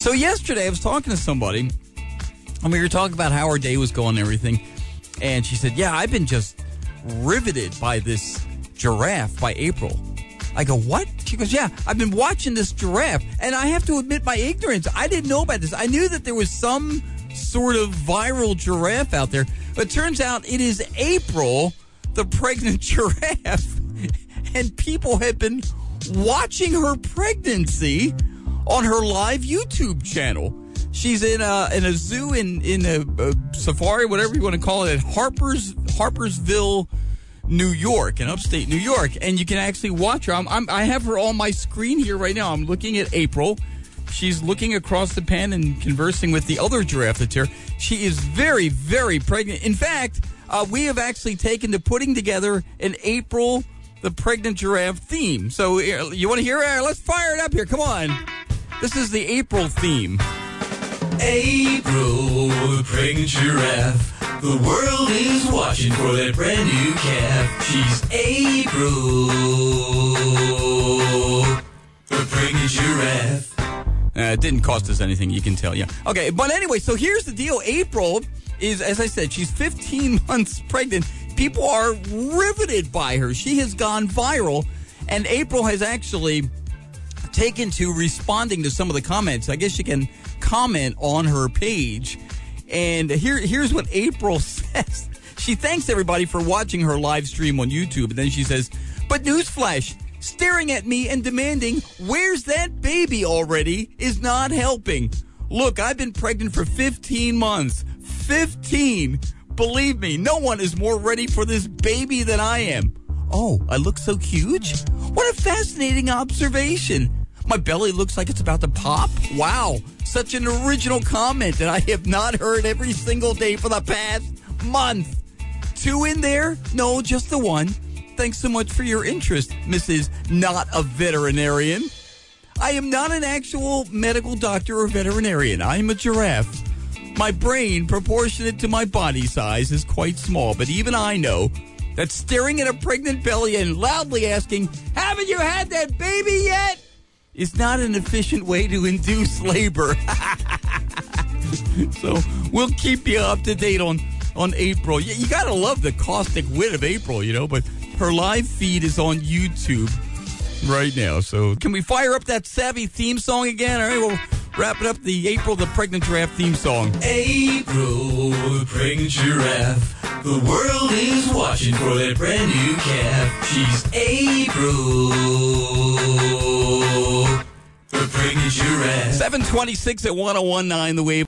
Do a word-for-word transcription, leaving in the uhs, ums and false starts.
So yesterday I was talking to somebody, and we were talking about how our day was going and everything. And she said, yeah, I've been just riveted by this giraffe by April. I go, what? She goes, yeah, I've been watching this giraffe. And I have to admit my ignorance. I didn't know about this. I knew that there was some sort of viral giraffe out there. But it turns out it is April, the pregnant giraffe. And people have been watching her pregnancy on her live YouTube channel. She's in a in a zoo in in a, a safari, whatever you want to call it, at Harper's Harpersville, New York, in upstate New York, and you can actually watch her. I'm, I'm I have her on my screen here right now. I'm looking at April. She's looking across the pen and conversing with the other giraffe that's here. She is very, very pregnant. In fact, uh, we have actually taken to putting together an April the pregnant giraffe theme. So uh, you want to hear it? Let's fire it up here. Come on. This is the April theme. April, the pregnant giraffe. The world is watching for that brand new calf. She's April, the pregnant giraffe. Uh, it didn't cost us anything, you can tell, yeah. Okay, but anyway, so here's the deal. April is, as I said, she's fifteen months pregnant. People are riveted by her. She has gone viral, and April has actually taken to responding to some of the comments. I guess you can comment on her page. And here, here's what April says. She thanks everybody for watching her live stream on YouTube. And then she says, but newsflash, staring at me and demanding, where's that baby already, is not helping. Look, I've been pregnant for fifteen months. fifteen. Believe me, no one is more ready for this baby than I am. Oh, I look so huge? What a fascinating observation. My belly looks like it's about to pop. Wow, such an original comment that I have not heard every single day for the past month. Two in there? No, just the one. Thanks so much for your interest, Missus Not a Veterinarian. I am not an actual medical doctor or veterinarian. I am a giraffe. My brain, proportionate to my body size, is quite small, but even I know that staring at a pregnant belly and loudly asking, haven't you had that baby yet? Is not an efficient way to induce labor. So we'll keep you up to date on, on April. You, you got to love the caustic wit of April, you know, but her live feed is on YouTube right now. So can we fire up that savvy theme song again? All right, we'll wrap it up, the April the Pregnant Giraffe theme song. April, the pregnant giraffe. The world is watching for that brand new calf. She's April, the pregnant giraffe. seven twenty-six at one oh one nine The Wave.